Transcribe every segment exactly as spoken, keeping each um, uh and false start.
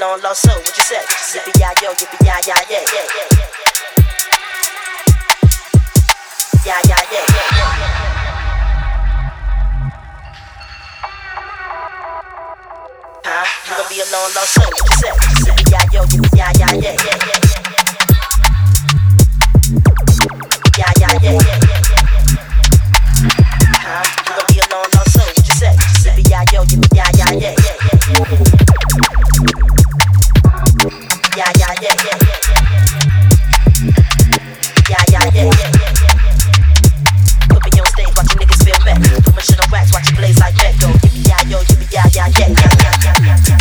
alone, lost soul. What you say? Yippee ya yo, yippee ya ya yeah. Ya ya yeah. Huh? You gon' be alone, lost soul. What you say? Yippee ya yo, yippee ya ya yeah. Ya ya yeah. Huh? You gon' be alone, lost soul. What you say? Yippee ya yo, yippee ya ya yeah. Yeah, yeah, yeah, yeah. Yeah, yeah, yeah, yeah. Put me on stage, watch you niggas feel mad. Put my shit on wax, watch it blaze like that. Go, yippee, yeah, yo, yippee, yeah, yeah, yeah, yeah, yeah, yeah, yeah, yeah.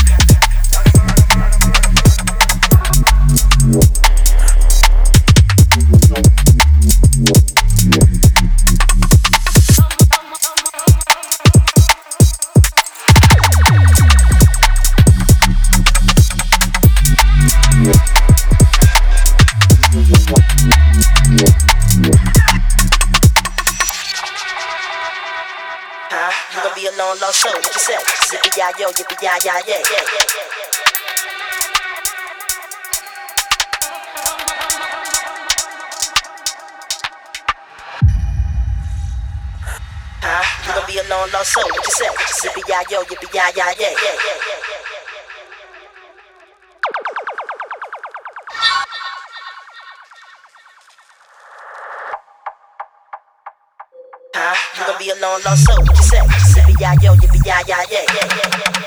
Huh? You gon' be alone, lost soul. What you say? Yippee, yeah, yo, yippee, yeah, yeah, yeah, yeah. Huh? You gon' be alone, lost soul. What you say? Yippee, yeah, yo, yippee, yeah, yeah, yeah, yeah. Huh? You gon' be alone, lost soul. What you say? Yippee, yeah, yo, yippee, yeah, yeah, yeah, yeah.